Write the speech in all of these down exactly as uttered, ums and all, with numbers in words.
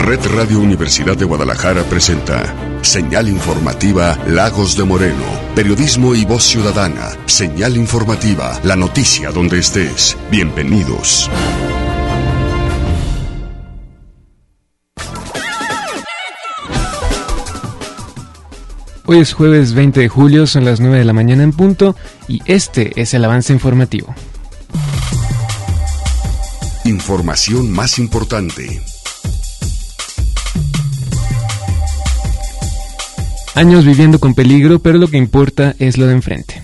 Red Radio Universidad de Guadalajara presenta Señal Informativa Lagos de Moreno. Periodismo y voz ciudadana. Señal Informativa, la noticia donde estés. Bienvenidos. Hoy es jueves veinte de julio, son las nueve de la mañana en punto, y este es el avance informativo. Información más importante. Años viviendo con peligro, pero lo que importa es lo de enfrente.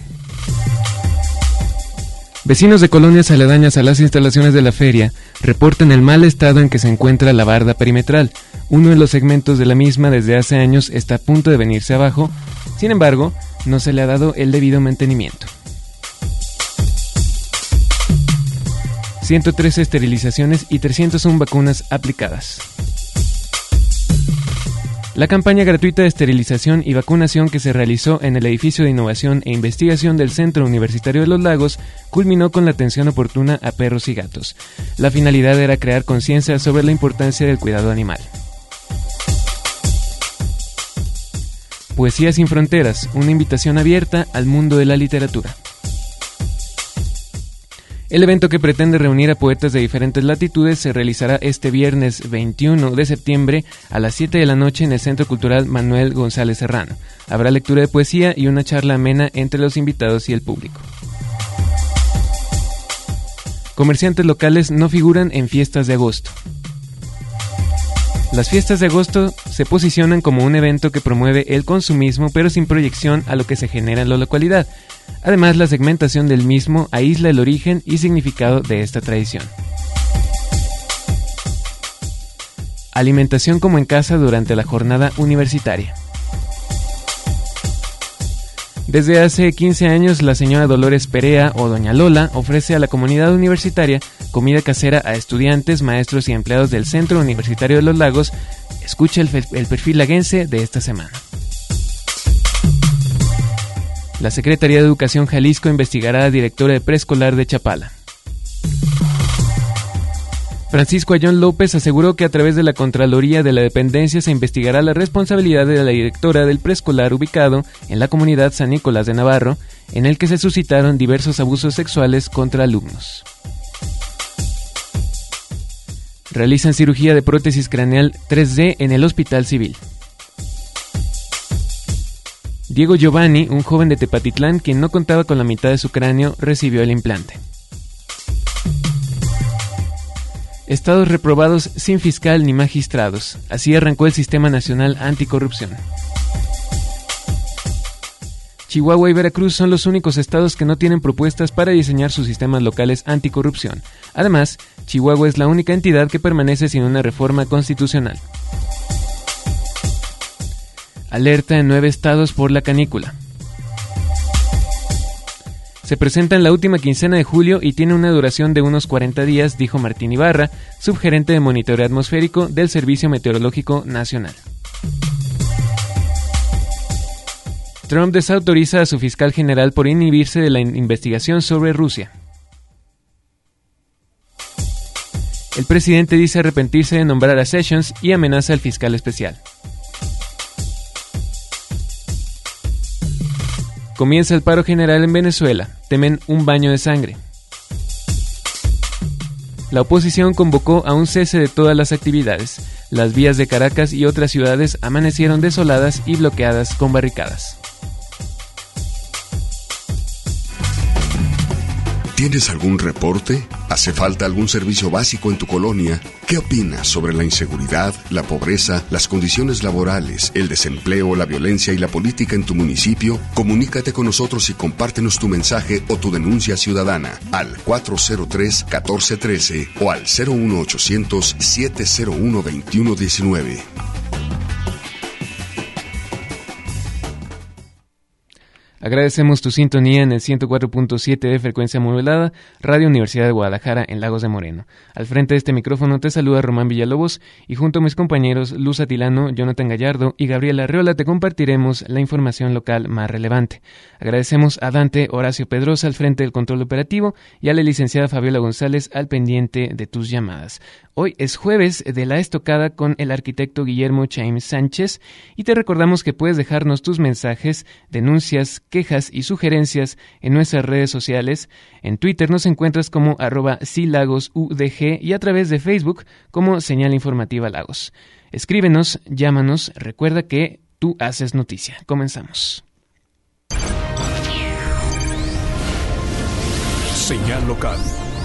Vecinos de colonias aledañas a las instalaciones de la feria reportan el mal estado en que se encuentra la barda perimetral. Uno de los segmentos de la misma desde hace años está a punto de venirse abajo, sin embargo, no se le ha dado el debido mantenimiento. ciento trece esterilizaciones y trescientas una vacunas aplicadas. La campaña gratuita de esterilización y vacunación que se realizó en el edificio de innovación e investigación del Centro Universitario de los Lagos culminó con la atención oportuna a perros y gatos. La finalidad era crear conciencia sobre la importancia del cuidado animal. Poesía sin fronteras, una invitación abierta al mundo de la literatura. El evento, que pretende reunir a poetas de diferentes latitudes, se realizará este viernes veintiuno de septiembre a las siete de la noche en el Centro Cultural Manuel González Serrano. Habrá lectura de poesía y una charla amena entre los invitados y el público. Comerciantes locales no figuran en fiestas de agosto. Las fiestas de agosto se posicionan como un evento que promueve el consumismo, pero sin proyección a lo que se genera en la localidad. Además, la segmentación del mismo aísla el origen y significado de esta tradición. Alimentación como en casa durante la jornada universitaria. Desde hace quince años, la señora Dolores Perea o Doña Lola ofrece a la comunidad universitaria comida casera a estudiantes, maestros y empleados del Centro Universitario de los Lagos. Escucha el, el perfil laguense de esta semana. La Secretaría de Educación Jalisco investigará a la directora de preescolar de Chapala. Francisco Ayón López aseguró que a través de la Contraloría de la Dependencia se investigará la responsabilidad de la directora del preescolar ubicado en la comunidad San Nicolás de Navarro, en el que se suscitaron diversos abusos sexuales contra alumnos. Realizan cirugía de prótesis craneal tres D en el Hospital Civil. Diego Giovanni, un joven de Tepatitlán quien no contaba con la mitad de su cráneo, recibió el implante. Estados reprobados sin fiscal ni magistrados. Así arrancó el Sistema Nacional Anticorrupción. Chihuahua y Veracruz son los únicos estados que no tienen propuestas para diseñar sus sistemas locales anticorrupción. Además, Chihuahua es la única entidad que permanece sin una reforma constitucional. Alerta en nueve estados por la canícula. Se presenta en la última quincena de julio y tiene una duración de unos cuarenta días, dijo Martín Ibarra, subgerente de monitoreo atmosférico del Servicio Meteorológico Nacional. Trump desautoriza a su fiscal general por inhibirse de la investigación sobre Rusia. El presidente dice arrepentirse de nombrar a Sessions y amenaza al fiscal especial. Comienza el paro general en Venezuela. Temen un baño de sangre. La oposición convocó a un cese de todas las actividades. Las vías de Caracas y otras ciudades amanecieron desoladas y bloqueadas con barricadas. ¿Tienes algún reporte? ¿Hace falta algún servicio básico en tu colonia? ¿Qué opinas sobre la inseguridad, la pobreza, las condiciones laborales, el desempleo, la violencia y la política en tu municipio? Comunícate con nosotros y compártenos tu mensaje o tu denuncia ciudadana al cuatro cero tres, uno cuatro uno tres o al cero uno ochocientos, siete cero uno, veintiuno diecinueve. Agradecemos tu sintonía en el ciento cuatro punto siete de frecuencia modulada, Radio Universidad de Guadalajara en Lagos de Moreno. Al frente de este micrófono te saluda Román Villalobos y junto a mis compañeros Luz Atilano, Jonathan Gallardo y Gabriela Arreola te compartiremos la información local más relevante. Agradecemos a Dante Horacio Pedrosa al frente del control operativo y a la licenciada Fabiola González al pendiente de tus llamadas. Hoy es jueves de La Estocada con el arquitecto Guillermo Chaim Sánchez y te recordamos que puedes dejarnos tus mensajes, denuncias, quejas y sugerencias en nuestras redes sociales. En Twitter nos encuentras como arroba silagosudg y a través de Facebook como Señal Informativa Lagos. Escríbenos, llámanos, recuerda que tú haces noticia. Comenzamos. Señal local.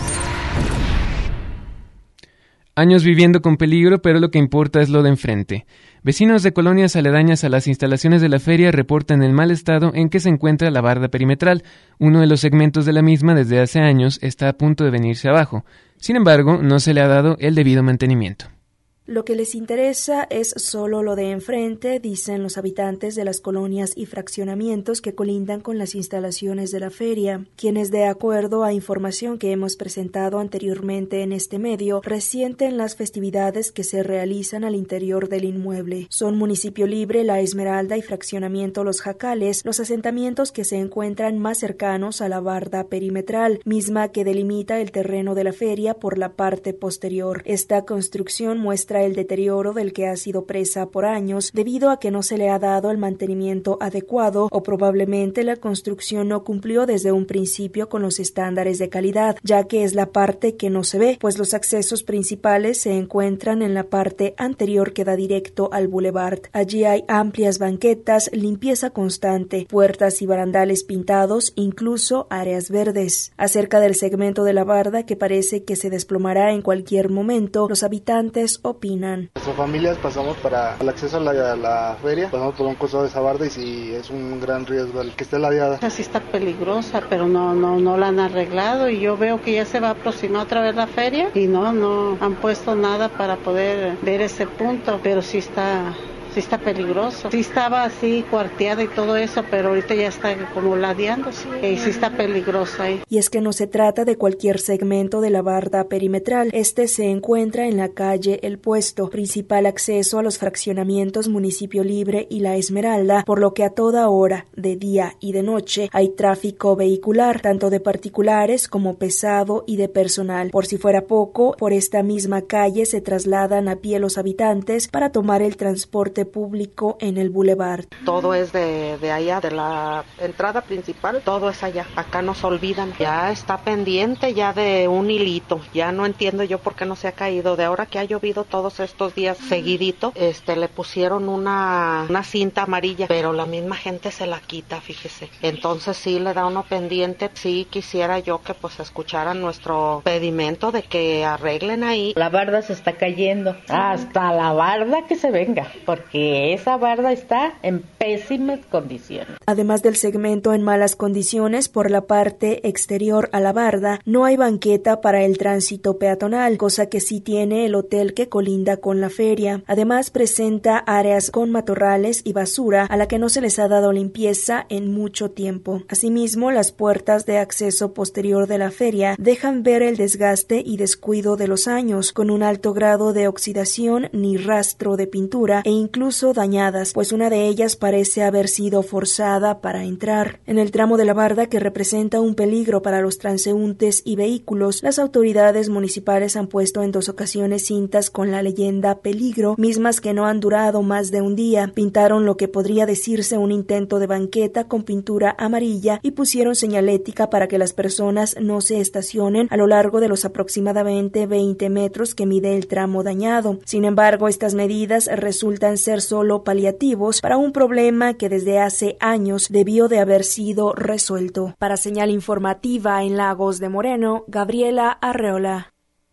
Años viviendo con peligro, pero lo que importa es lo de enfrente. Vecinos de colonias aledañas a las instalaciones de la feria reportan el mal estado en que se encuentra la barda perimetral. Uno de los segmentos de la misma desde hace años está a punto de venirse abajo. Sin embargo, no se le ha dado el debido mantenimiento. Lo que les interesa es solo lo de enfrente, dicen los habitantes de las colonias y fraccionamientos que colindan con las instalaciones de la feria, quienes, de acuerdo a información que hemos presentado anteriormente en este medio, resienten las festividades que se realizan al interior del inmueble. Son Municipio Libre, La Esmeralda y Fraccionamiento Los Jacales, los asentamientos que se encuentran más cercanos a la barda perimetral, misma que delimita el terreno de la feria por la parte posterior. Esta construcción muestra el deterioro del que ha sido presa por años debido a que no se le ha dado el mantenimiento adecuado o probablemente la construcción no cumplió desde un principio con los estándares de calidad, ya que es la parte que no se ve, pues los accesos principales se encuentran en la parte anterior que da directo al boulevard. Allí hay amplias banquetas, limpieza constante, puertas y barandales pintados, incluso áreas verdes. Acerca del segmento de la barda que parece que se desplomará en cualquier momento, los habitantes opinan. Nuestras familias pasamos para el acceso a la, a la feria, pasamos por un costado de esa barda y sí es un gran riesgo el que esté ladeada. Así está peligrosa, pero no, no, no la han arreglado y yo veo que ya se va a aproximar otra vez la feria y no, no han puesto nada para poder ver ese punto, pero sí está... Sí está peligroso. Sí estaba así cuarteada y todo eso, pero ahorita ya está como ladeando, sí, y sí está peligroso ahí. Y es que no se trata de cualquier segmento de la barda perimetral. Este se encuentra en la calle El Puesto, principal acceso a los fraccionamientos Municipio Libre y La Esmeralda, por lo que a toda hora, de día y de noche, hay tráfico vehicular, tanto de particulares como pesado y de personal. Por si fuera poco, por esta misma calle se trasladan a pie los habitantes para tomar el transporte público en el boulevard. Todo es de, de allá, de la entrada principal, todo es allá. Acá nos olvidan. Ya está pendiente ya de un hilito. Ya no entiendo yo por qué no se ha caído. De ahora que ha llovido todos estos días seguidito, este, le pusieron una, una cinta amarilla, pero la misma gente se la quita, fíjese. Entonces sí le da uno pendiente. Sí quisiera yo que pues escucharan nuestro pedimento de que arreglen ahí. La barda se está cayendo. Hasta la barda que se venga, porque que esa barda está en pésimas condiciones. Además del segmento en malas condiciones por la parte exterior a la barda, no hay banqueta para el tránsito peatonal, cosa que sí tiene el hotel que colinda con la feria. Además presenta áreas con matorrales y basura a la que no se les ha dado limpieza en mucho tiempo. Asimismo, las puertas de acceso posterior de la feria dejan ver el desgaste y descuido de los años, con un alto grado de oxidación ni rastro de pintura e incluso dañadas, pues una de ellas parece haber sido forzada para entrar. En el tramo de la barda que representa un peligro para los transeúntes y vehículos, las autoridades municipales han puesto en dos ocasiones cintas con la leyenda peligro, mismas que no han durado más de un día. Pintaron lo que podría decirse un intento de banqueta con pintura amarilla y pusieron señalética para que las personas no se estacionen a lo largo de los aproximadamente veinte metros que mide el tramo dañado. Sin embargo, estas medidas resultan ser solo paliativos para un problema que desde hace años debió de haber sido resuelto. Para Señal Informativa en Lagos de Moreno, Gabriela Arreola.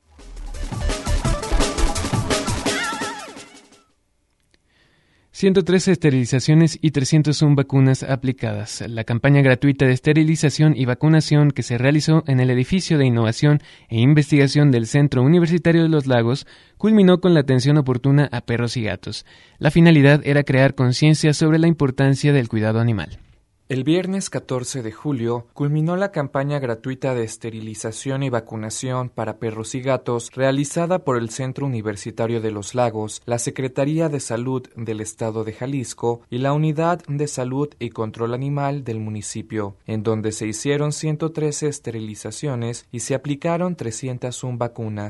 ciento trece esterilizaciones y trescientas una vacunas aplicadas. La campaña gratuita de esterilización y vacunación que se realizó en el edificio de innovación e investigación del Centro Universitario de los Lagos culminó con la atención oportuna a perros y gatos. La finalidad era crear conciencia sobre la importancia del cuidado animal. El viernes catorce de julio culminó la campaña gratuita de esterilización y vacunación para perros y gatos realizada por el Centro Universitario de los Lagos, la Secretaría de Salud del Estado de Jalisco y la Unidad de Salud y Control Animal del municipio, en donde se hicieron ciento trece esterilizaciones y se aplicaron trescientas una vacunas.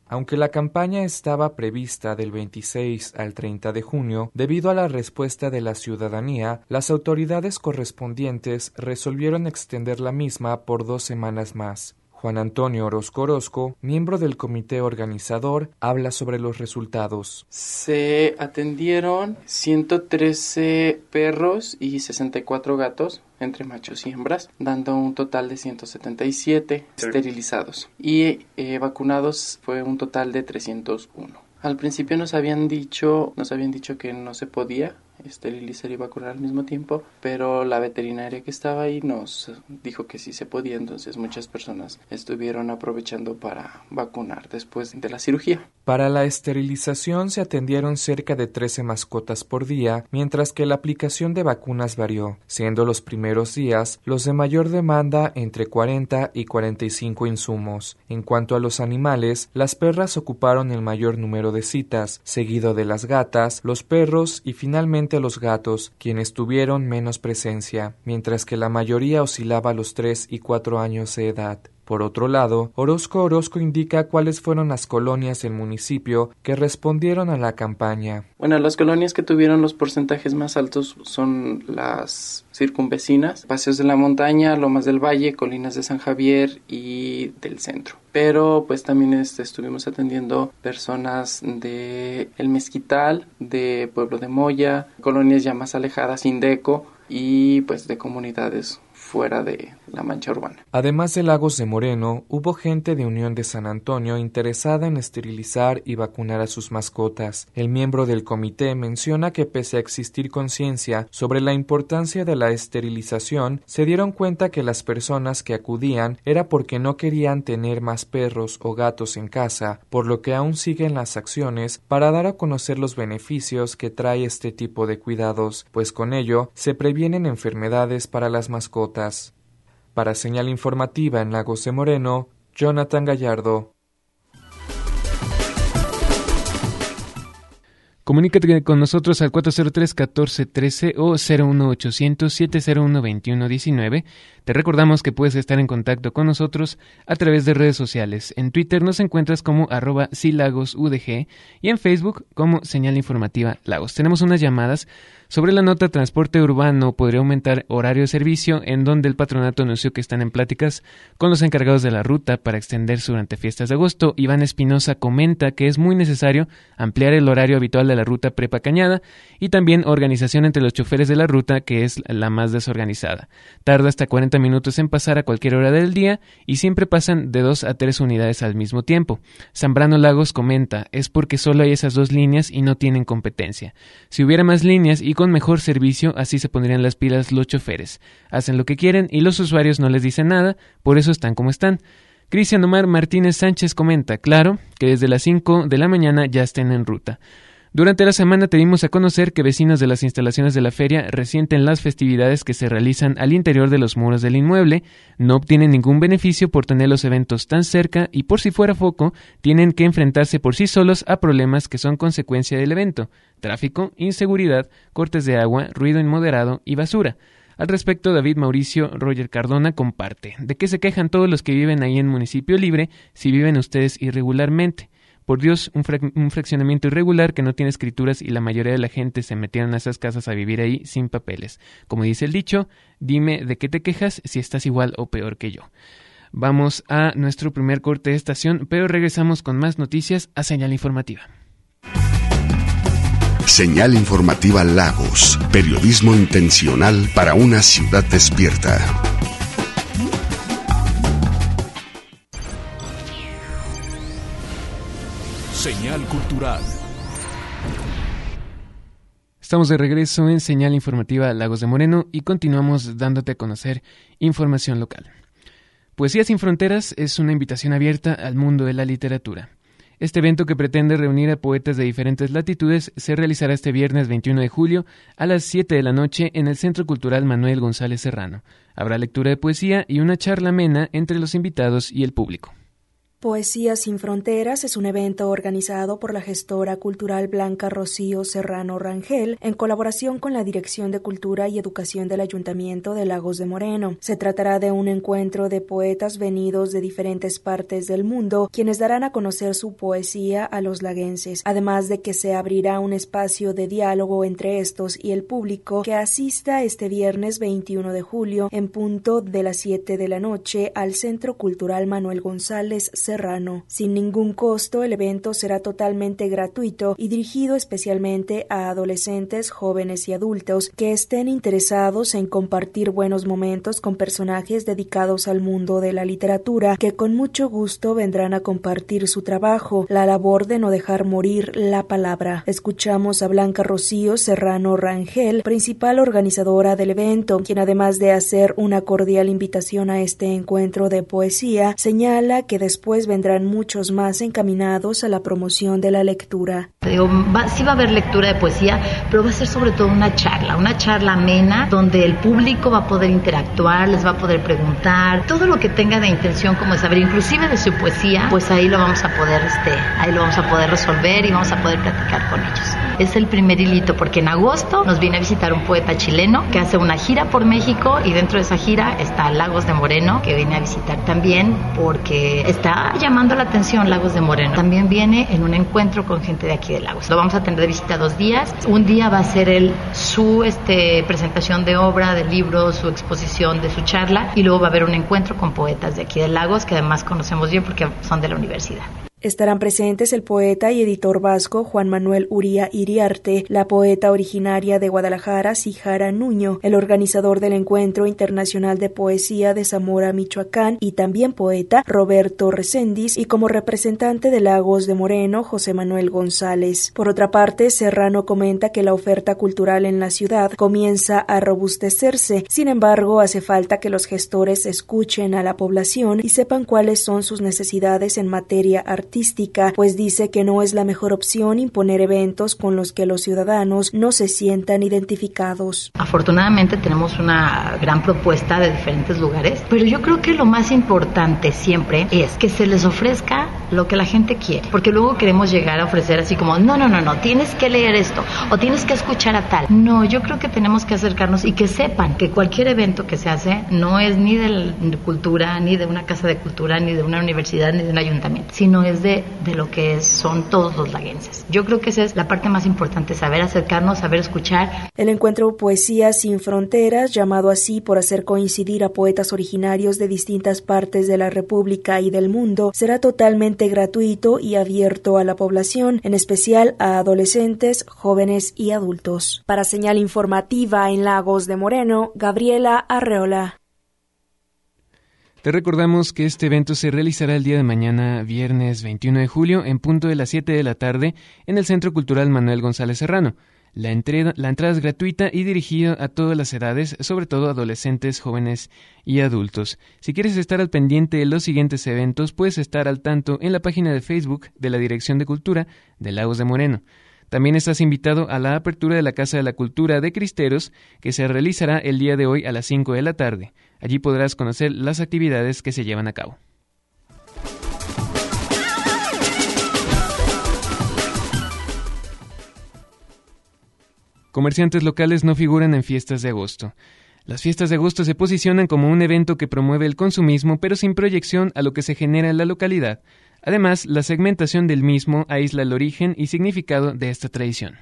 Aunque la campaña estaba prevista del veintiséis al treinta de junio, debido a la respuesta de la ciudadanía, las autoridades correspondientes resolvieron extender la misma por dos semanas más. Juan Antonio Orozco Orozco, miembro del comité organizador, habla sobre los resultados. Se atendieron ciento trece perros y sesenta y cuatro gatos, entre machos y hembras, dando un total de ciento setenta y siete esterilizados. Y eh, vacunados fue un total de trescientos uno. Al principio nos habían dicho, nos habían dicho que no se podía esterilizar y vacunar al mismo tiempo, pero la veterinaria que estaba ahí nos dijo que sí se podía, entonces muchas personas estuvieron aprovechando para vacunar después de la cirugía. Para la esterilización se atendieron cerca de trece mascotas por día, mientras que la aplicación de vacunas varió, siendo los primeros días los de mayor demanda entre cuarenta y cuarenta y cinco insumos. En cuanto a los animales, las perras ocuparon el mayor número de citas, seguido de las gatas, los perros y finalmente los gatos, quienes tuvieron menos presencia, mientras que la mayoría oscilaba a los tres y cuatro años de edad. Por otro lado, Orozco Orozco indica cuáles fueron las colonias del municipio que respondieron a la campaña. Bueno, las colonias que tuvieron los porcentajes más altos son las circunvecinas, Paseos de la Montaña, Lomas del Valle, Colinas de San Javier y del centro. Pero pues también este, estuvimos atendiendo personas de El Mezquital, de Pueblo de Moya, colonias ya más alejadas, Indeco, y pues de comunidades fuera de la mancha urbana. Además de Lagos de Moreno, hubo gente de Unión de San Antonio interesada en esterilizar y vacunar a sus mascotas. El miembro del comité menciona que pese a existir conciencia sobre la importancia de la esterilización, se dieron cuenta que las personas que acudían era porque no querían tener más perros o gatos en casa, por lo que aún siguen las acciones para dar a conocer los beneficios que trae este tipo de cuidados, pues con ello se previenen enfermedades para las mascotas. Para Señal Informativa en Lagos de Moreno, Jonathan Gallardo. Comunícate con nosotros al cuatro cero tres, uno cuatro uno tres o cero uno ochocientos, siete cero uno, veintiuno diecinueve. Te recordamos que puedes estar en contacto con nosotros a través de redes sociales. En Twitter nos encuentras como arroba silagosudg y en Facebook como Señal Informativa Lagos. Tenemos unas llamadas sobre la nota transporte urbano. Podría aumentar horario de servicio, en donde el patronato anunció que están en pláticas con los encargados de la ruta para extenderse durante fiestas de agosto. Iván Espinosa comenta que es muy necesario ampliar el horario habitual de la ruta Prepa Cañada y también organización entre los choferes de la ruta, que es la más desorganizada. Tarda hasta cuarenta minutos en pasar a cualquier hora del día y siempre pasan de dos a tres unidades al mismo tiempo. Zambrano Lagos comenta, es porque solo hay esas dos líneas y no tienen competencia. Si hubiera más líneas y con mejor servicio, así se pondrían las pilas los choferes. Hacen lo que quieren y los usuarios no les dicen nada, por eso están como están. Cristian Omar Martínez Sánchez comenta, claro, que desde las cinco de la mañana ya estén en ruta. Durante la semana te dimos a conocer que vecinos de las instalaciones de la feria resienten las festividades que se realizan al interior de los muros del inmueble, no obtienen ningún beneficio por tener los eventos tan cerca y por si fuera poco, tienen que enfrentarse por sí solos a problemas que son consecuencia del evento: tráfico, inseguridad, cortes de agua, ruido inmoderado y basura. Al respecto, David Mauricio Roger Cardona comparte: ¿de qué se quejan todos los que viven ahí en Municipio Libre si viven ustedes irregularmente? Por Dios, un, fra- un fraccionamiento irregular que no tiene escrituras y la mayoría de la gente se metieron a esas casas a vivir ahí sin papeles. Como dice el dicho, dime de qué te quejas si estás igual o peor que yo. Vamos a nuestro primer corte de estación, pero regresamos con más noticias a Señal Informativa. Señal Informativa Lagos, periodismo intencional para una ciudad despierta. Señal Cultural. Estamos de regreso en Señal Informativa Lagos de Moreno y continuamos dándote a conocer información local. Poesía sin Fronteras es una invitación abierta al mundo de la literatura. Este evento, que pretende reunir a poetas de diferentes latitudes, se realizará este viernes veintiuno de julio a las siete de la noche en el Centro Cultural Manuel González Serrano. Habrá lectura de poesía y una charla amena entre los invitados y el público. Poesía sin Fronteras es un evento organizado por la gestora cultural Blanca Rocío Serrano Rangel en colaboración con la Dirección de Cultura y Educación del Ayuntamiento de Lagos de Moreno. Se tratará de un encuentro de poetas venidos de diferentes partes del mundo, quienes darán a conocer su poesía a los laguenses, además de que se abrirá un espacio de diálogo entre estos y el público que asista este viernes veintiuno de julio en punto de las siete de la noche al Centro Cultural Manuel González Serrano. Sin ningún costo, el evento será totalmente gratuito y dirigido especialmente a adolescentes, jóvenes y adultos que estén interesados en compartir buenos momentos con personajes dedicados al mundo de la literatura, que con mucho gusto vendrán a compartir su trabajo, la labor de no dejar morir la palabra. Escuchamos a Blanca Rocío Serrano Rangel, principal organizadora del evento, quien además de hacer una cordial invitación a este encuentro de poesía, señala que después vendrán muchos más encaminados a la promoción de la lectura. Digo, va, sí va a haber lectura de poesía, pero va a ser sobre todo una charla, una charla amena, donde el público va a poder interactuar, les va a poder preguntar, todo lo que tenga de intención como de saber, inclusive de su poesía, pues ahí lo vamos a poder, este, ahí lo vamos a poder resolver y vamos a poder platicar con ellos. Es el primer hilito, porque en agosto nos viene a visitar un poeta chileno que hace una gira por México y dentro de esa gira está Lagos de Moreno, que viene a visitar también porque está llamando la atención Lagos de Moreno. También viene en un encuentro con gente de aquí de Lagos. Lo vamos a tener de visita dos días. Un día va a ser el, su este, presentación de obra, de libros, su exposición de su charla, y luego va a haber un encuentro con poetas de aquí de Lagos que además conocemos bien porque son de la universidad. Estarán presentes el poeta y editor vasco Juan Manuel Uría Iriarte, la poeta originaria de Guadalajara, Sijara Nuño, el organizador del Encuentro Internacional de Poesía de Zamora, Michoacán, y también poeta Roberto Recendis, y como representante de Lagos de Moreno, José Manuel González. Por otra parte, Serrano comenta que la oferta cultural en la ciudad comienza a robustecerse. Sin embargo, hace falta que los gestores escuchen a la población y sepan cuáles son sus necesidades en materia artística, artística, pues dice que no es la mejor opción imponer eventos con los que los ciudadanos no se sientan identificados. Afortunadamente tenemos una gran propuesta de diferentes lugares, pero yo creo que lo más importante siempre es que se les ofrezca lo que la gente quiere, porque luego queremos llegar a ofrecer así como, no, no, no, no, tienes que leer esto, o tienes que escuchar a tal. No, yo creo que tenemos que acercarnos y que sepan que cualquier evento que se hace no es ni de cultura, ni de una casa de cultura, ni de una universidad, ni de un ayuntamiento, sino es De, de lo que es, son todos los laguenses. Yo creo que esa es la parte más importante, saber acercarnos, saber escuchar. El encuentro Poesía sin Fronteras, llamado así por hacer coincidir a poetas originarios de distintas partes de la República y del mundo, será totalmente gratuito y abierto a la población, en especial a adolescentes, jóvenes y adultos. Para Señal Informativa en Lagos de Moreno, Gabriela Arreola. Te recordamos que este evento se realizará el día de mañana, viernes veintiuno de julio, en punto de las siete de la tarde, en el Centro Cultural Manuel González Serrano. La entrada, la entrada es gratuita y dirigida a todas las edades, sobre todo adolescentes, jóvenes y adultos. Si quieres estar al pendiente de los siguientes eventos, puedes estar al tanto en la página de Facebook de la Dirección de Cultura de Lagos de Moreno. También estás invitado a la apertura de la Casa de la Cultura de Cristeros, que se realizará el día de hoy a las cinco de la tarde. Allí podrás conocer las actividades que se llevan a cabo. Comerciantes locales no figuran en fiestas de agosto. Las fiestas de agosto se posicionan como un evento que promueve el consumismo, pero sin proyección a lo que se genera en la localidad. Además, la segmentación del mismo aísla el origen y significado de esta tradición.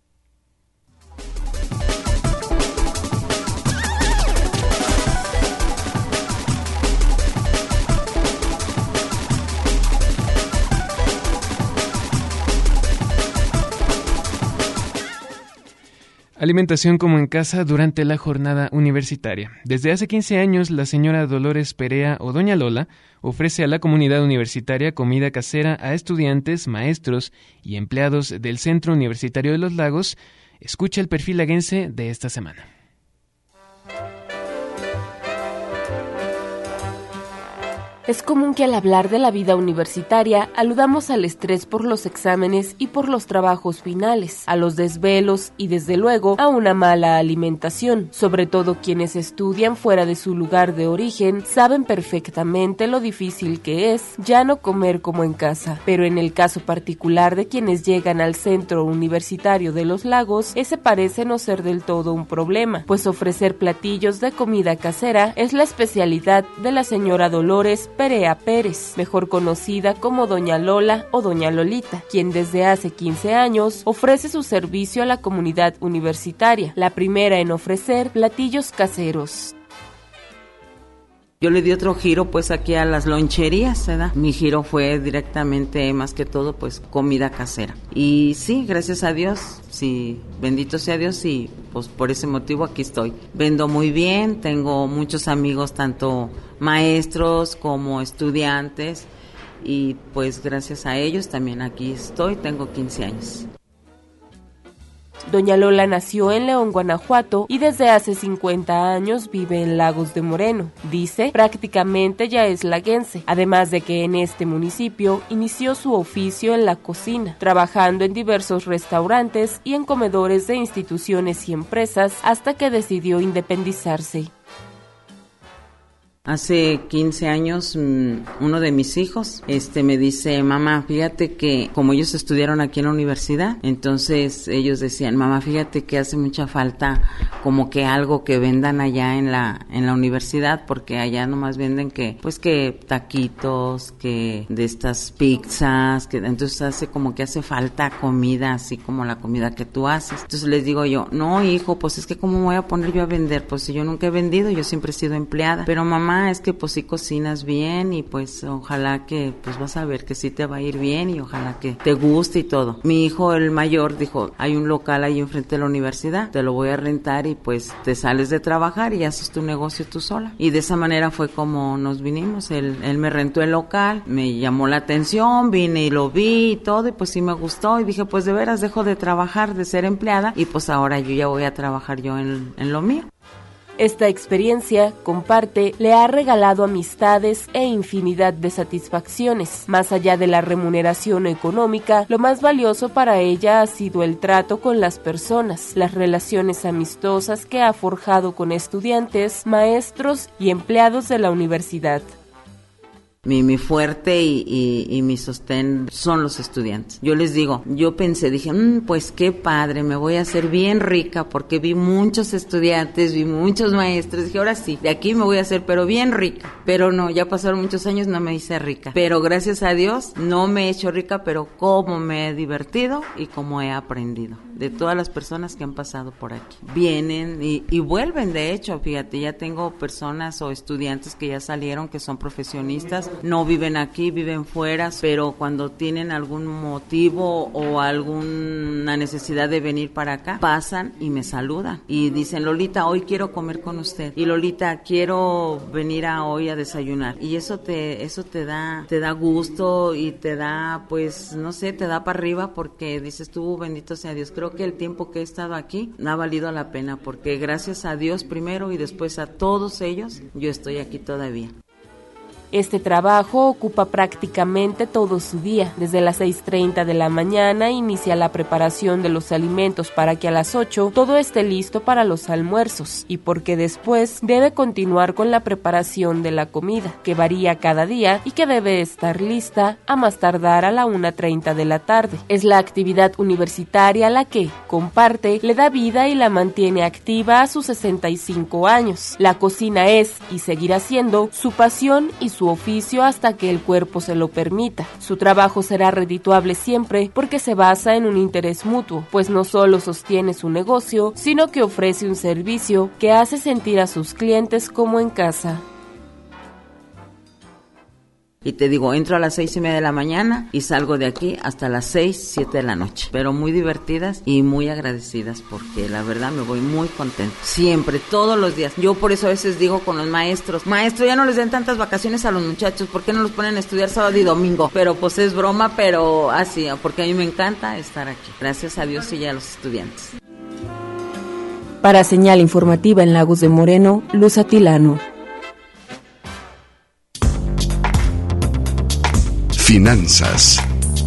Alimentación como en casa durante la jornada universitaria. Desde hace quince años, la señora Dolores Perea o Doña Lola ofrece a la comunidad universitaria comida casera a estudiantes, maestros y empleados del Centro Universitario de los Lagos. Escucha el perfil laguense de esta semana. Es común que al hablar de la vida universitaria aludamos al estrés por los exámenes y por los trabajos finales, a los desvelos y desde luego a una mala alimentación. Sobre todo quienes estudian fuera de su lugar de origen saben perfectamente lo difícil que es ya no comer como en casa. Pero en el caso particular de quienes llegan al Centro Universitario de los Lagos, ese parece no ser del todo un problema, pues ofrecer platillos de comida casera es la especialidad de la señora Dolores Perea Pérez, mejor conocida como Doña Lola o Doña Lolita, quien desde hace quince años ofrece su servicio a la comunidad universitaria, la primera en ofrecer platillos caseros. Yo le di otro giro pues aquí a las loncherías, ¿verdad? Mi giro fue directamente, más que todo, pues comida casera. Y sí, gracias a Dios, sí, bendito sea Dios, y pues por ese motivo aquí estoy. Vendo muy bien, tengo muchos amigos, tanto maestros como estudiantes, y pues gracias a ellos también aquí estoy, tengo quince años. Doña Lola nació en León, Guanajuato, y desde hace cincuenta años vive en Lagos de Moreno. Dice, prácticamente ya es laguense, además de que en este municipio inició su oficio en la cocina, trabajando en diversos restaurantes y en comedores de instituciones y empresas hasta que decidió independizarse. Hace quince años, uno de mis hijos este, me dice, mamá, fíjate que como ellos estudiaron aquí en la universidad, entonces ellos decían, mamá, fíjate que hace mucha falta como que algo que vendan allá en la en la universidad, porque allá nomás venden que, pues que taquitos, que de estas pizzas, que entonces hace como que hace falta comida, así como la comida que tú haces. Entonces les digo yo, no, hijo, pues es que cómo me voy a poner yo a vender, pues si yo nunca he vendido, yo siempre he sido empleada, pero mamá, es que pues sí cocinas bien y pues ojalá que pues vas a ver que sí te va a ir bien y ojalá que te guste y todo. Mi hijo, el mayor, dijo, hay un local ahí enfrente de la universidad, te lo voy a rentar y pues te sales de trabajar y haces tu negocio tú sola. Y de esa manera fue como nos vinimos, él, él me rentó el local, me llamó la atención, vine y lo vi y todo y pues sí me gustó y dije, pues de veras dejo de trabajar, de ser empleada y pues ahora yo ya voy a trabajar yo en, en lo mío. Esta experiencia, comparte, le ha regalado amistades e infinidad de satisfacciones. Más allá de la remuneración económica, lo más valioso para ella ha sido el trato con las personas, las relaciones amistosas que ha forjado con estudiantes, maestros y empleados de la universidad. Mi, mi fuerte y, y, y mi sostén son los estudiantes. Yo les digo, yo pensé, dije, mmm, pues qué padre, me voy a hacer bien rica porque vi muchos estudiantes, vi muchos maestros. Dije, ahora sí, de aquí me voy a hacer, pero bien rica. Pero no, ya pasaron muchos años, no me hice rica. Pero gracias a Dios, no me he hecho rica, pero cómo me he divertido y cómo he aprendido de todas las personas que han pasado por aquí. Vienen y, y vuelven, de hecho, fíjate, ya tengo personas o estudiantes que ya salieron, que son profesionistas, no viven aquí, viven fuera, pero cuando tienen algún motivo o alguna necesidad de venir para acá, pasan y me saludan y dicen, Lolita, hoy quiero comer con usted, y Lolita, quiero venir a hoy a desayunar, y eso te eso te da te da gusto y te da, pues, no sé, te da para arriba porque dices tú, bendito sea Dios. Creo que el tiempo que he estado aquí ha valido la pena porque gracias a Dios primero y después a todos ellos, yo estoy aquí todavía. Este trabajo ocupa prácticamente todo su día. Desde las seis treinta de la mañana inicia la preparación de los alimentos para que a las ocho todo esté listo para los almuerzos y porque después debe continuar con la preparación de la comida, que varía cada día y que debe estar lista a más tardar a la una treinta de la tarde. Es la actividad universitaria la que, comparte, le da vida y la mantiene activa a sus sesenta y cinco años. La cocina es y seguirá siendo su pasión y su su oficio hasta que el cuerpo se lo permita. Su trabajo será redituable siempre porque se basa en un interés mutuo, pues no solo sostiene su negocio, sino que ofrece un servicio que hace sentir a sus clientes como en casa. Y te digo, entro a las seis y media de la mañana y salgo de aquí hasta las seis, siete de la noche. Pero muy divertidas y muy agradecidas porque la verdad me voy muy contenta. Siempre, todos los días. Yo por eso a veces digo con los maestros, maestro, ya no les den tantas vacaciones a los muchachos, ¿por qué no los ponen a estudiar sábado y domingo? Pero pues es broma, pero así, porque a mí me encanta estar aquí. Gracias a Dios y a los estudiantes. Para Señal Informativa en Lagos de Moreno, Luz Atilano. Finanzas.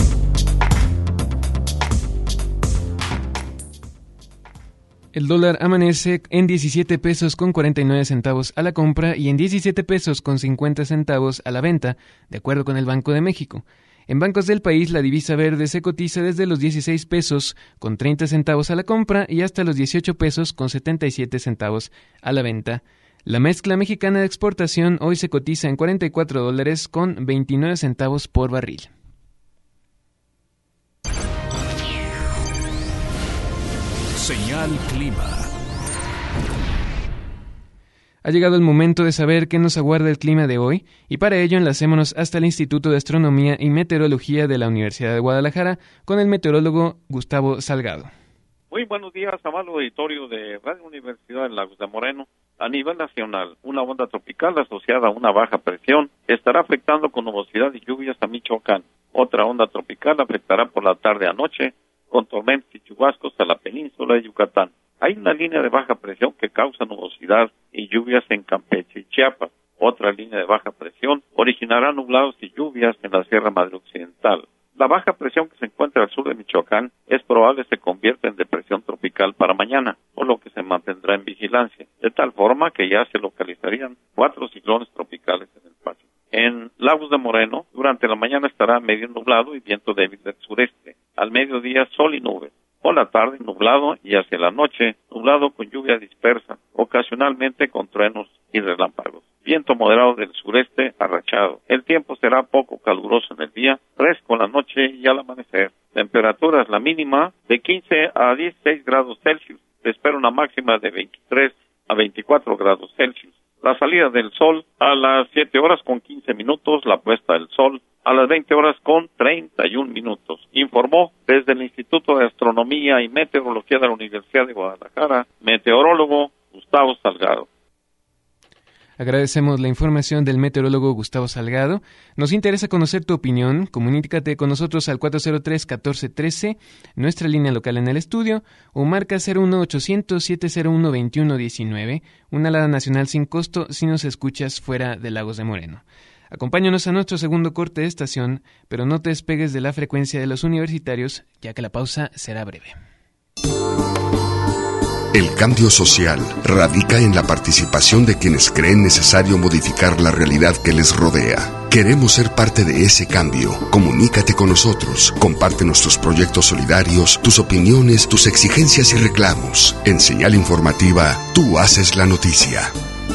El dólar amanece en diecisiete pesos con cuarenta y nueve centavos a la compra y en diecisiete pesos con cincuenta centavos a la venta, de acuerdo con el Banco de México. En bancos del país, la divisa verde se cotiza desde los dieciséis pesos con treinta centavos a la compra y hasta los dieciocho pesos con setenta y siete centavos a la venta. La mezcla mexicana de exportación hoy se cotiza en cuarenta y cuatro dólares con veintinueve centavos por barril. Señal Clima. Ha llegado el momento de saber qué nos aguarda el clima de hoy y para ello enlacémonos hasta el Instituto de Astronomía y Meteorología de la Universidad de Guadalajara con el meteorólogo Gustavo Salgado. Muy buenos días, amado auditorio de Radio Universidad de Lagos de Moreno. A nivel nacional, una onda tropical asociada a una baja presión estará afectando con nubosidad y lluvias a Michoacán. Otra onda tropical afectará por la tarde a noche con tormentas y chubascos a la península de Yucatán. Hay una línea de baja presión que causa nubosidad y lluvias en Campeche y Chiapas. Otra línea de baja presión originará nublados y lluvias en la Sierra Madre Occidental. La baja presión que se encuentra al sur de Michoacán es probable se convierta en depresión tropical para mañana, por lo que se mantendrá en vigilancia, de tal forma que ya se localizarían cuatro ciclones tropicales en el Pacífico. En Lagos de Moreno, durante la mañana estará medio nublado y viento débil del sureste. Al mediodía, sol y nubes. Por la tarde, nublado y hacia la noche, nublado con lluvia dispersa, ocasionalmente con truenos y relámpagos. Viento moderado del sureste arrachado. El tiempo será poco caluroso en el día, fresco en la noche y al amanecer. Temperaturas, la mínima de quince a dieciséis grados Celsius. Se espera una máxima de veintitrés a veinticuatro grados Celsius. La salida del sol a las siete horas con quince minutos, la puesta del sol a las veinte horas con treinta y un minutos. Informó desde el Instituto de Astronomía y Meteorología de la Universidad de Guadalajara, meteorólogo Gustavo Salgado. Agradecemos la información del meteorólogo Gustavo Salgado. Nos interesa conocer tu opinión. Comunícate con nosotros al cuatro cero tres, uno cuatro uno tres, nuestra línea local en el estudio, o marca cero uno ochocientos, siete cero uno, veintiuno diecinueve, una alada nacional sin costo si nos escuchas fuera de Lagos de Moreno. Acompáñanos a nuestro segundo corte de estación, pero no te despegues de la frecuencia de los universitarios, ya que la pausa será breve. El cambio social radica en la participación de quienes creen necesario modificar la realidad que les rodea. Queremos ser parte de ese cambio. Comunícate con nosotros. Comparte nuestros proyectos solidarios, tus opiniones, tus exigencias y reclamos. En Señal Informativa, tú haces la noticia.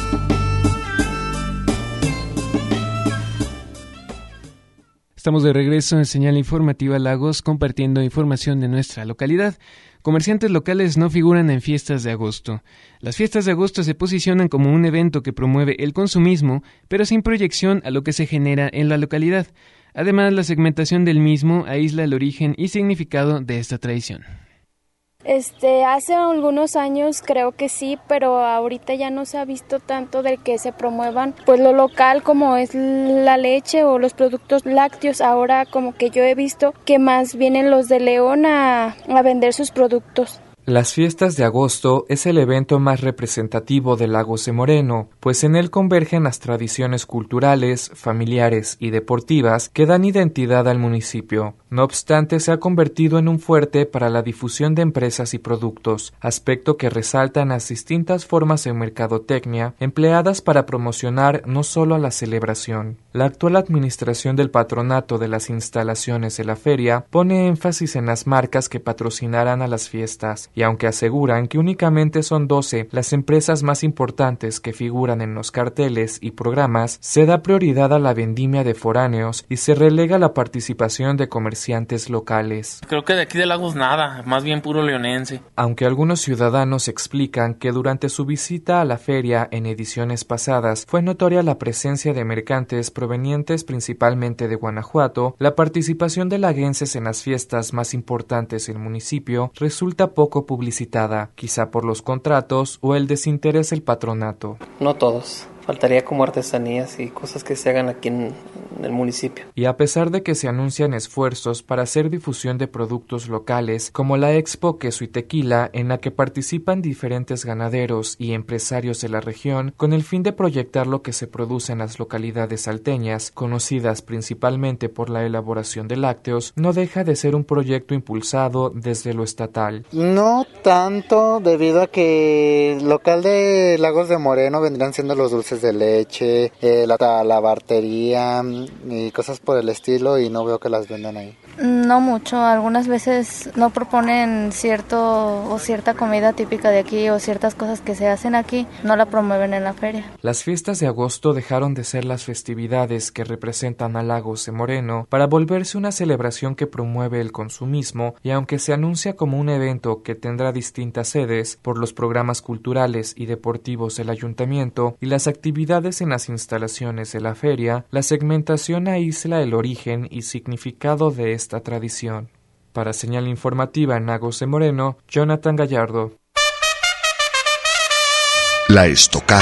Estamos de regreso en Señal Informativa Lagos compartiendo información de nuestra localidad. Comerciantes locales no figuran en fiestas de agosto. Las fiestas de agosto se posicionan como un evento que promueve el consumismo, pero sin proyección a lo que se genera en la localidad. Además, la segmentación del mismo aísla el origen y significado de esta tradición. Este, hace algunos años creo que sí, pero ahorita ya no se ha visto tanto del que se promuevan pues lo local como es la leche o los productos lácteos. Ahora como que yo he visto que más vienen los de León a, a vender sus productos. Las fiestas de agosto es el evento más representativo de Lagos de Moreno, pues en él convergen las tradiciones culturales, familiares y deportivas que dan identidad al municipio. No obstante, se ha convertido en un fuerte para la difusión de empresas y productos, aspecto que resaltan las distintas formas de mercadotecnia empleadas para promocionar no solo a la celebración. La actual administración del patronato de las instalaciones de la feria pone énfasis en las marcas que patrocinarán a las fiestas, y aunque aseguran que únicamente son doce las empresas más importantes que figuran en los carteles y programas, se da prioridad a la vendimia de foráneos y se relega la participación de comerciantes locales. Creo que de aquí de Lagos nada, más bien puro leonense. Aunque algunos ciudadanos explican que durante su visita a la feria en ediciones pasadas fue notoria la presencia de mercantes provenientes principalmente de Guanajuato, la participación de laguenses en las fiestas más importantes del municipio resulta poco publicitada, quizá por los contratos o el desinterés del patronato. No todos, faltaría como artesanías y cosas que se hagan aquí en en el municipio. Y a pesar de que se anuncian esfuerzos para hacer difusión de productos locales, como la Expo Queso y Tequila, en la que participan diferentes ganaderos y empresarios de la región, con el fin de proyectar lo que se produce en las localidades salteñas, conocidas principalmente por la elaboración de lácteos, no deja de ser un proyecto impulsado desde lo estatal. No tanto, debido a que local de Lagos de Moreno vendrían siendo los dulces de leche, eh, la, la bartería y cosas por el estilo, y no veo que las vendan ahí. No mucho, algunas veces no proponen cierto o cierta comida típica de aquí o ciertas cosas que se hacen aquí, no la promueven en la feria. Las fiestas de agosto dejaron de ser las festividades que representan a Lagos de Moreno para volverse una celebración que promueve el consumismo, y aunque se anuncia como un evento que tendrá distintas sedes por los programas culturales y deportivos del ayuntamiento y las actividades en las instalaciones de la feria, la segmentación aísla el origen y significado de esta esta tradición. Para Señal Informativa en Lagos de Moreno, Jonathan Gallardo. La Estocada.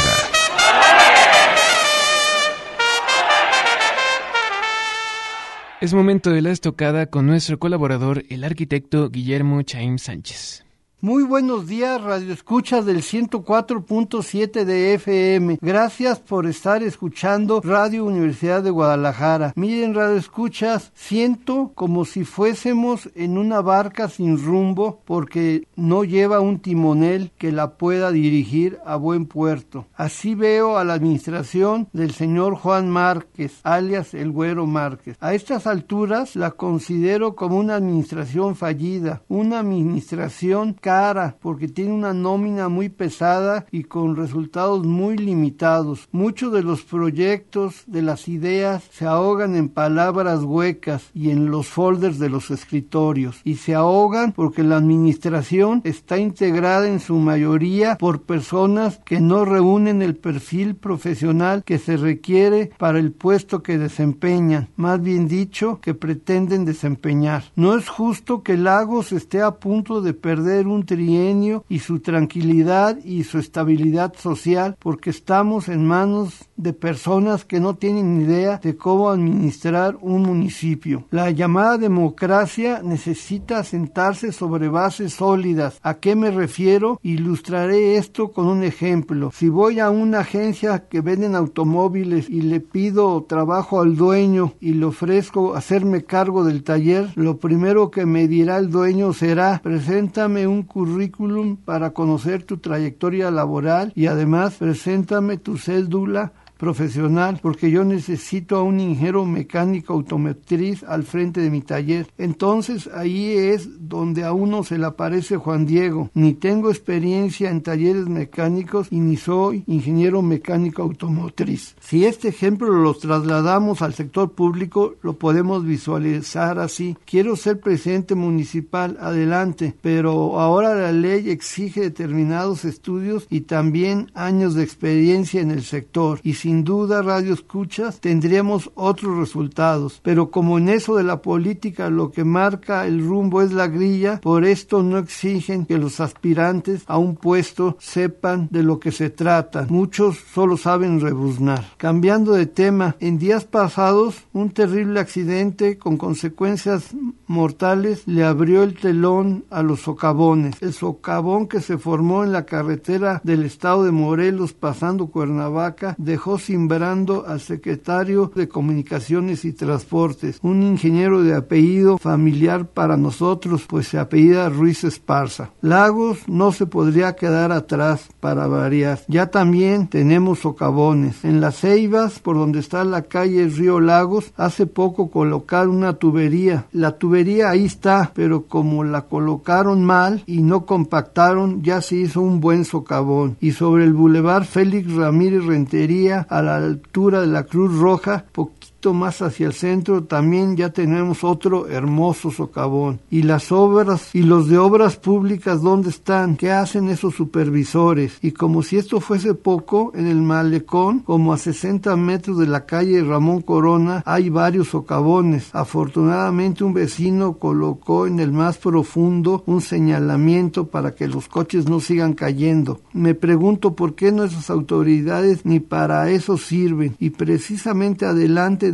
Es momento de la estocada con nuestro colaborador, el arquitecto Guillermo Chaim Sánchez. Muy buenos días, radioescuchas del ciento cuatro punto siete de F M. Gracias por estar escuchando Radio Universidad de Guadalajara. Miren, radioescuchas, siento como si fuésemos en una barca sin rumbo porque no lleva un timonel que la pueda dirigir a buen puerto. Así veo a la administración del señor Juan Márquez, alias el Güero Márquez. A estas alturas la considero como una administración fallida, una administración cara, porque tiene una nómina muy pesada y con resultados muy limitados. Muchos de los proyectos, de las ideas, se ahogan en palabras huecas y en los folders de los escritorios. Y se ahogan porque la administración está integrada en su mayoría por personas que no reúnen el perfil profesional que se requiere para el puesto que desempeñan, más bien dicho, que pretenden desempeñar. No es justo que Lagos esté a punto de perder un trienio y su tranquilidad y su estabilidad social porque estamos en manos de personas que no tienen idea de cómo administrar un municipio. La llamada democracia necesita sentarse sobre bases sólidas. ¿A qué me refiero? Ilustraré esto con un ejemplo. Si voy a una agencia que venden automóviles y le pido trabajo al dueño y le ofrezco hacerme cargo del taller, lo primero que me dirá el dueño será: preséntame un currículum para conocer tu trayectoria laboral y además preséntame tu cédula profesional, porque yo necesito a un ingeniero mecánico automotriz al frente de mi taller. Entonces ahí es donde a uno se le aparece Juan Diego. Ni tengo experiencia en talleres mecánicos y ni soy ingeniero mecánico automotriz. Si este ejemplo lo trasladamos al sector público, lo podemos visualizar así: quiero ser presidente municipal, adelante, pero ahora la ley exige determinados estudios y también años de experiencia en el sector, y si sin duda, radio escuchas, tendríamos otros resultados. Pero como en eso de la política lo que marca el rumbo es la grilla, por esto no exigen que los aspirantes a un puesto sepan de lo que se trata. Muchos solo saben rebuznar. Cambiando de tema, en días pasados, un terrible accidente con consecuencias mortales le abrió el telón a los socavones. El socavón que se formó en la carretera del estado de Morelos pasando Cuernavaca dejó simbrando al secretario de Comunicaciones y Transportes, un ingeniero de apellido familiar para nosotros, pues se apellida Ruiz Esparza. Lagos no se podría quedar atrás, para variar. Ya también tenemos socavones. En Las Ceibas, por donde está la calle Río Lagos, hace poco colocaron una tubería. La tubería ahí está, pero como la colocaron mal y no compactaron, ya se hizo un buen socavón. Y sobre el Boulevard Félix Ramírez Rentería, a la altura de la Cruz Roja, poquito más hacia el centro, también ya tenemos otro hermoso socavón. Y las obras y los de obras públicas, ¿dónde están? ¿Qué hacen esos supervisores? Y como si esto fuese poco, en el malecón, como a sesenta metros de la calle Ramón Corona, hay varios socavones. Afortunadamente un vecino colocó en el más profundo un señalamiento para que los coches no sigan cayendo. Me pregunto por qué nuestras autoridades ni para eso sirven, y precisamente adelante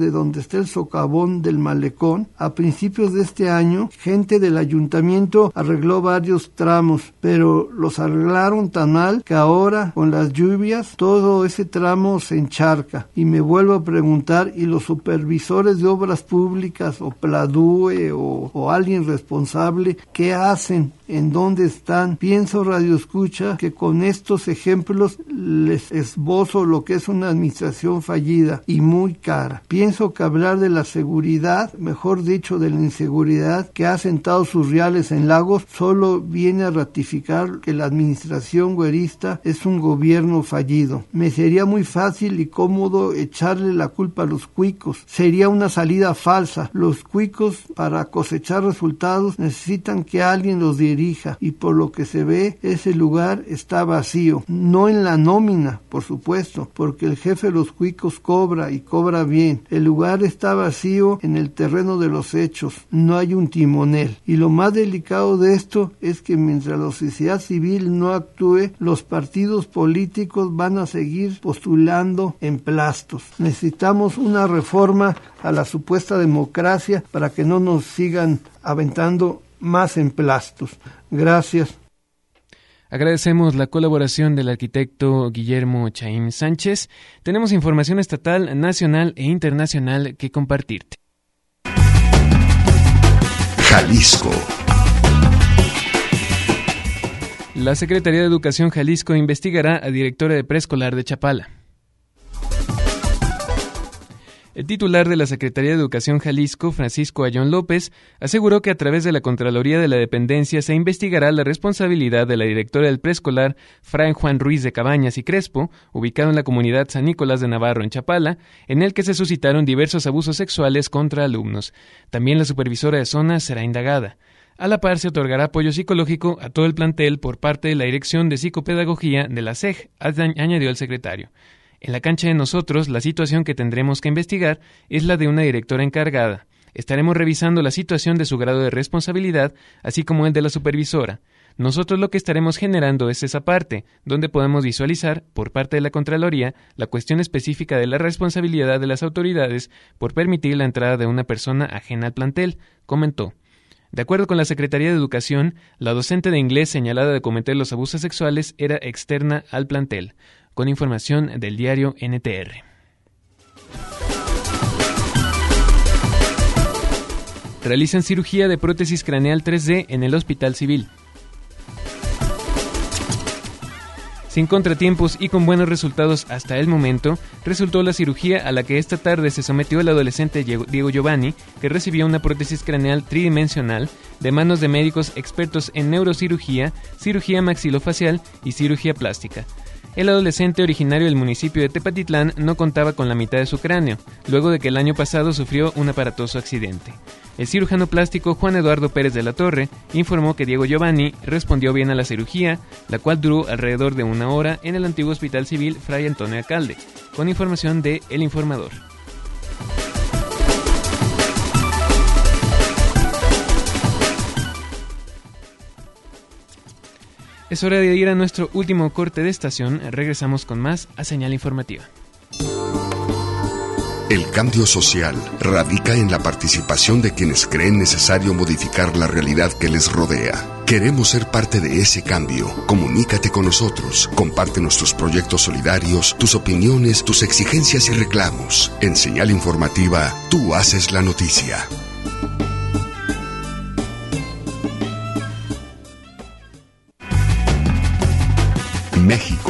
de donde está el socavón del malecón. A principios de este año, gente del ayuntamiento arregló varios tramos, pero los arreglaron tan mal que ahora, con las lluvias, todo ese tramo se encharca. Y me vuelvo a preguntar, ¿y los supervisores de obras públicas o Pladue o, o alguien responsable, qué hacen? ¿En dónde están? Pienso, Radio Escucha, que con estos ejemplos les esbozo lo que es una administración fallida y muy cara. Pienso que hablar de la seguridad, mejor dicho de la inseguridad que ha sentado sus reales en Lagos, solo viene a ratificar que la administración güerista es un gobierno fallido. Me sería muy fácil y cómodo echarle la culpa a los cuicos. Sería una salida falsa. Los cuicos, para cosechar resultados, necesitan que alguien los dirija, y por lo que se ve, ese lugar está vacío. No en la nómina, por supuesto, porque el jefe de los cuicos cobra y cobra bien. El lugar está vacío en el terreno de los hechos. No hay un timonel. Y lo más delicado de esto es que mientras la sociedad civil no actúe, los partidos políticos van a seguir postulando emplastos. Necesitamos una reforma a la supuesta democracia para que no nos sigan aventando más emplastos. Gracias. Agradecemos la colaboración del arquitecto Guillermo Chaim Sánchez. Tenemos información estatal, nacional e internacional que compartirte. Jalisco. La Secretaría de Educación Jalisco investigará a directora de preescolar de Chapala. El titular de la Secretaría de Educación Jalisco, Francisco Ayón López, aseguró que a través de la Contraloría de la Dependencia se investigará la responsabilidad de la directora del preescolar, Fray Juan Ruiz de Cabañas y Crespo, ubicado en la comunidad San Nicolás de Navarro, en Chapala, en el que se suscitaron diversos abusos sexuales contra alumnos. También la supervisora de zona será indagada. A la par se otorgará apoyo psicológico a todo el plantel por parte de la Dirección de Psicopedagogía de la S E G, añadió el secretario. En la cancha de nosotros, la situación que tendremos que investigar es la de una directora encargada. Estaremos revisando la situación de su grado de responsabilidad, así como el de la supervisora. Nosotros lo que estaremos generando es esa parte, donde podemos visualizar, por parte de la Contraloría, la cuestión específica de la responsabilidad de las autoridades por permitir la entrada de una persona ajena al plantel, comentó. De acuerdo con la Secretaría de Educación, la docente de inglés señalada de cometer los abusos sexuales era externa al plantel. Con información del diario N T R. Realizan cirugía de prótesis craneal tres D en el Hospital Civil. Sin contratiempos y con buenos resultados hasta el momento, resultó la cirugía a la que esta tarde se sometió el adolescente Diego Giovanni, que recibió una prótesis craneal tridimensional de manos de médicos expertos en neurocirugía, cirugía maxilofacial y cirugía plástica. El adolescente originario del municipio de Tepatitlán no contaba con la mitad de su cráneo, luego de que el año pasado sufrió un aparatoso accidente. El cirujano plástico Juan Eduardo Pérez de la Torre informó que Diego Giovanni respondió bien a la cirugía, la cual duró alrededor de una hora en el antiguo Hospital Civil Fray Antonio Alcalde, con información de El Informador. Es hora de ir a nuestro último corte de estación. Regresamos con más a Señal Informativa. El cambio social radica en la participación de quienes creen necesario modificar la realidad que les rodea. Queremos ser parte de ese cambio. Comunícate con nosotros. Comparte nuestros proyectos solidarios, tus opiniones, tus exigencias y reclamos. En Señal Informativa, tú haces la noticia. México.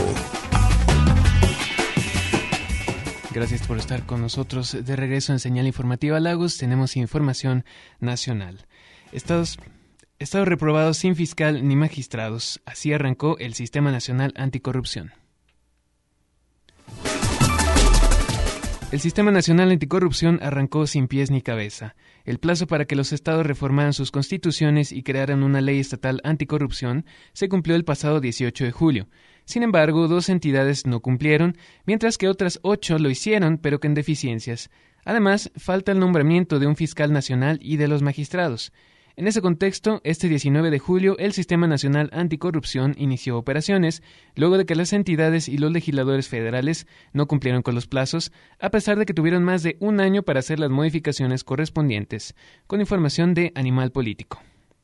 Gracias por estar con nosotros. De regreso en Señal Informativa Lagos, tenemos información nacional. Estados, estados reprobados sin fiscal ni magistrados. Así arrancó el Sistema Nacional Anticorrupción. El Sistema Nacional Anticorrupción arrancó sin pies ni cabeza. El plazo para que los estados reformaran sus constituciones y crearan una ley estatal anticorrupción se cumplió el pasado dieciocho de julio. Sin embargo, dos entidades no cumplieron, mientras que otras ocho lo hicieron, pero con deficiencias. Además, falta el nombramiento de un fiscal nacional y de los magistrados. En ese contexto, este diecinueve de julio, el Sistema Nacional Anticorrupción inició operaciones, luego de que las entidades y los legisladores federales no cumplieron con los plazos, a pesar de que tuvieron más de un año para hacer las modificaciones correspondientes. Con información de Animal Político.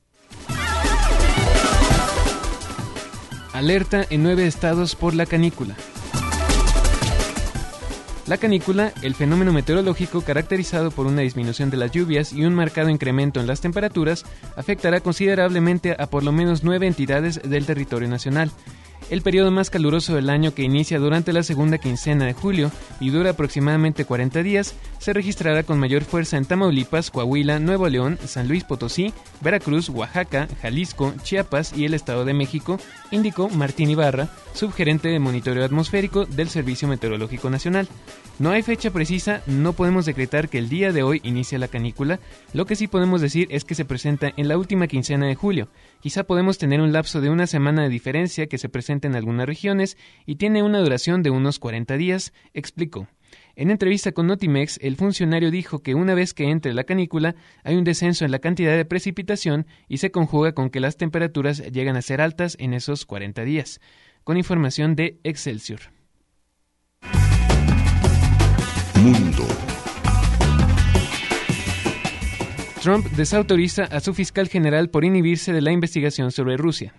Alerta en nueve estados por la canícula. La canícula, el fenómeno meteorológico caracterizado por una disminución de las lluvias y un marcado incremento en las temperaturas, afectará considerablemente a por lo menos nueve entidades del territorio nacional. El periodo más caluroso del año, que inicia durante la segunda quincena de julio y dura aproximadamente cuarenta días, se registrará con mayor fuerza en Tamaulipas, Coahuila, Nuevo León, San Luis Potosí, Veracruz, Oaxaca, Jalisco, Chiapas y el Estado de México, indicó Martín Ibarra, subgerente de monitoreo atmosférico del Servicio Meteorológico Nacional. No hay fecha precisa, no podemos decretar que el día de hoy inicia la canícula, lo que sí podemos decir es que se presenta en la última quincena de julio. Quizá podemos tener un lapso de una semana de diferencia que se presenta en algunas regiones y tiene una duración de unos cuarenta días, explicó. En entrevista con Notimex, el funcionario dijo que una vez que entre la canícula hay un descenso en la cantidad de precipitación y se conjuga con que las temperaturas llegan a ser altas en esos cuarenta días. Con información de Excelsior. Mundo. Trump desautoriza a su fiscal general por inhibirse de la investigación sobre Rusia.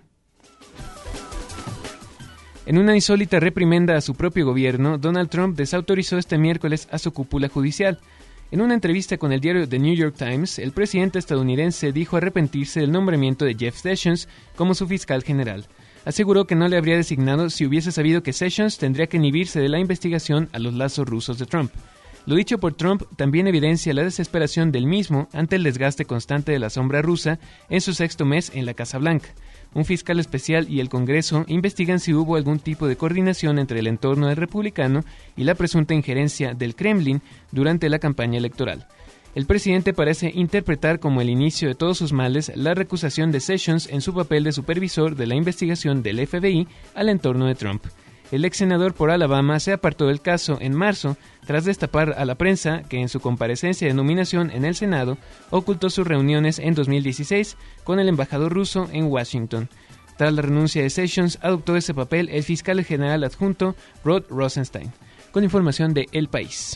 En una insólita reprimenda a su propio gobierno, Donald Trump desautorizó este miércoles a su cúpula judicial. En una entrevista con el diario The New York Times, el presidente estadounidense dijo arrepentirse del nombramiento de Jeff Sessions como su fiscal general. Aseguró que no le habría designado si hubiese sabido que Sessions tendría que inhibirse de la investigación a los lazos rusos de Trump. Lo dicho por Trump también evidencia la desesperación del mismo ante el desgaste constante de la sombra rusa en su sexto mes en la Casa Blanca. Un fiscal especial y el Congreso investigan si hubo algún tipo de coordinación entre el entorno del republicano y la presunta injerencia del Kremlin durante la campaña electoral. El presidente parece interpretar como el inicio de todos sus males la recusación de Sessions en su papel de supervisor de la investigación del F B I al entorno de Trump. El ex senador por Alabama se apartó del caso en marzo tras destapar a la prensa que en su comparecencia de nominación en el Senado ocultó sus reuniones en dos mil dieciséis con el embajador ruso en Washington. Tras la renuncia de Sessions, adoptó ese papel el fiscal general adjunto Rod Rosenstein. Con información de El País.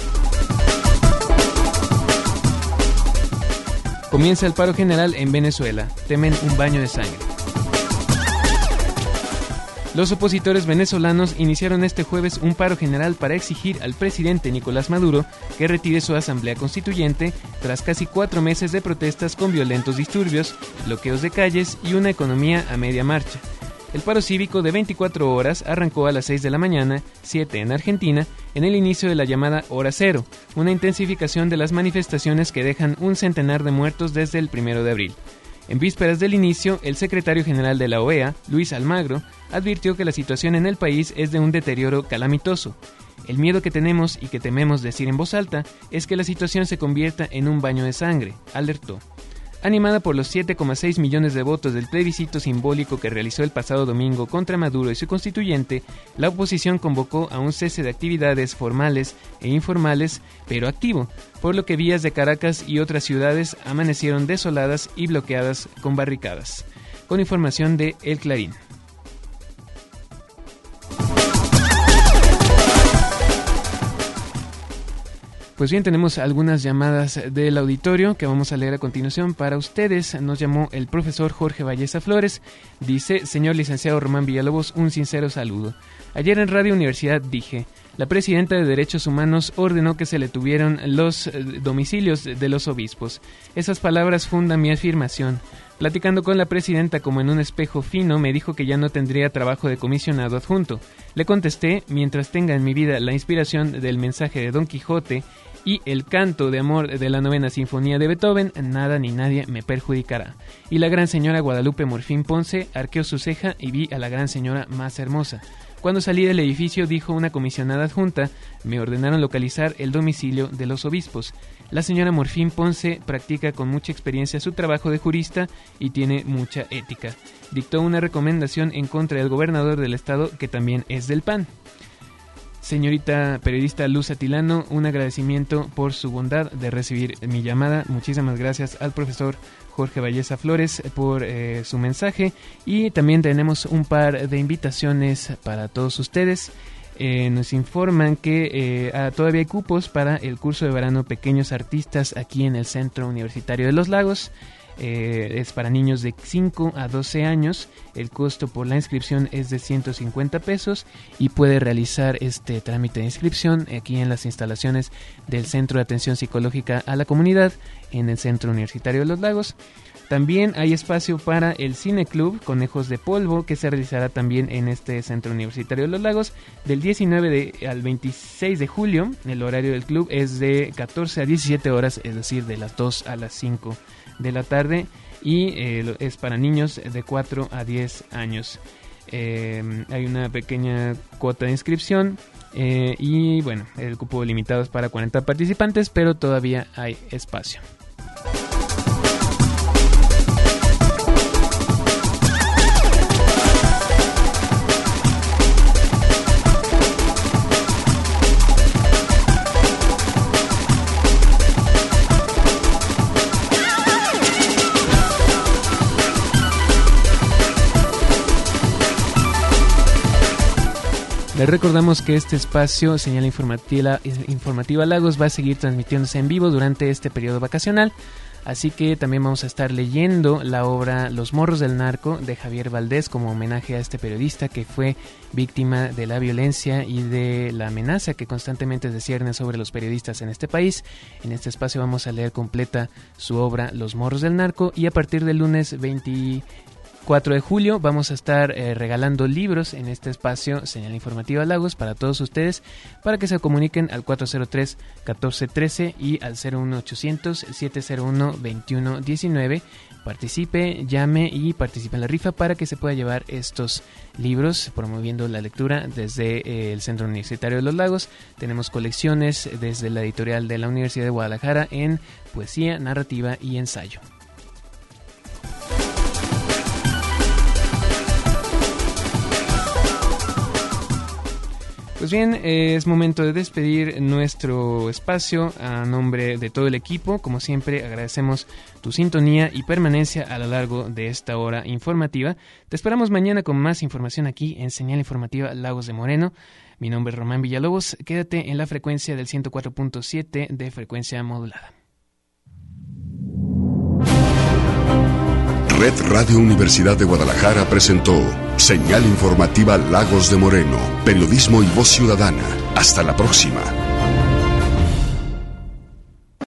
Comienza el paro general en Venezuela. Temen un baño de sangre. Los opositores venezolanos iniciaron este jueves un paro general para exigir al presidente Nicolás Maduro que retire su asamblea constituyente tras casi cuatro meses de protestas con violentos disturbios, bloqueos de calles y una economía a media marcha. El paro cívico de veinticuatro horas arrancó a las seis de la mañana, siete en Argentina, en el inicio de la llamada Hora Cero, una intensificación de las manifestaciones que dejan un centenar de muertos desde el primero de abril. En vísperas del inicio, el secretario general de la O E A, Luis Almagro, advirtió que la situación en el país es de un deterioro calamitoso. El miedo que tenemos y que tememos decir en voz alta es que la situación se convierta en un baño de sangre, alertó. Animada por los siete coma seis millones de votos del plebiscito simbólico que realizó el pasado domingo contra Maduro y su constituyente, la oposición convocó a un cese de actividades formales e informales, pero activo, por lo que vías de Caracas y otras ciudades amanecieron desoladas y bloqueadas con barricadas. Con información de El Clarín. Pues bien, tenemos algunas llamadas del auditorio que vamos a leer a continuación para ustedes. Nos llamó el profesor Jorge Valleza Flores. Dice: señor licenciado Román Villalobos, un sincero saludo. Ayer en Radio Universidad dije, la presidenta de Derechos Humanos ordenó que se le tuvieran los domicilios de los obispos. Esas palabras fundan mi afirmación. Platicando con la presidenta como en un espejo fino, me dijo que ya no tendría trabajo de comisionado adjunto. Le contesté, mientras tenga en mi vida la inspiración del mensaje de Don Quijote y el canto de amor de la novena sinfonía de Beethoven, nada ni nadie me perjudicará. Y la gran señora Guadalupe Morfín Ponce arqueó su ceja y vi a la gran señora más hermosa. Cuando salí del edificio, dijo una comisionada adjunta, me ordenaron localizar el domicilio de los obispos. La señora Morfín Ponce practica con mucha experiencia su trabajo de jurista y tiene mucha ética. Dictó una recomendación en contra del gobernador del estado, que también es del P A N. Señorita periodista Luz Atilano, un agradecimiento por su bondad de recibir mi llamada. Muchísimas gracias al profesor Jorge Valleza Flores por eh, su mensaje, y también tenemos un par de invitaciones para todos ustedes. Eh, nos informan que eh, todavía hay cupos para el curso de verano Pequeños Artistas aquí en el Centro Universitario de los Lagos. Eh, es para niños de cinco a doce años. El costo por la inscripción es de ciento cincuenta pesos y puede realizar este trámite de inscripción aquí en las instalaciones del Centro de Atención Psicológica a la Comunidad en el Centro Universitario de los Lagos. También hay espacio para el Cine Club Conejos de Polvo, que se realizará también en este Centro Universitario de los Lagos del diecinueve de, al veintiséis de julio. El horario del club es de catorce a diecisiete horas, es decir, de las dos a las cinco de la tarde, y eh, es para niños de cuatro a diez años. Eh, hay una pequeña cuota de inscripción eh, y bueno, el cupo limitado es para cuarenta participantes, pero todavía hay espacio. Les recordamos que este espacio, Señal Informativa, Informativa Lagos, va a seguir transmitiéndose en vivo durante este periodo vacacional, así que también vamos a estar leyendo la obra Los Morros del Narco de Javier Valdés como homenaje a este periodista que fue víctima de la violencia y de la amenaza que constantemente se cierne sobre los periodistas en este país. En este espacio vamos a leer completa su obra Los Morros del Narco, y a partir del lunes veinticuatro de julio vamos a estar eh, regalando libros en este espacio Señal Informativa Lagos para todos ustedes, para que se comuniquen al cuatro cero tres, catorce trece y al cero uno ochocientos, siete cero uno, veintiuno diecinueve. Participe, llame y participe en la rifa para que se pueda llevar estos libros, promoviendo la lectura desde eh, el Centro Universitario de los Lagos. Tenemos colecciones desde la editorial de la Universidad de Guadalajara en poesía, narrativa y ensayo. Pues bien, eh, es momento de despedir nuestro espacio a nombre de todo el equipo. Como siempre, agradecemos tu sintonía y permanencia a lo largo de esta hora informativa. Te esperamos mañana con más información aquí en Señal Informativa Lagos de Moreno. Mi nombre es Román Villalobos. Quédate en la frecuencia del ciento cuatro punto siete de frecuencia modulada. Red Radio Universidad de Guadalajara presentó Señal Informativa Lagos de Moreno, periodismo y voz ciudadana. Hasta la próxima.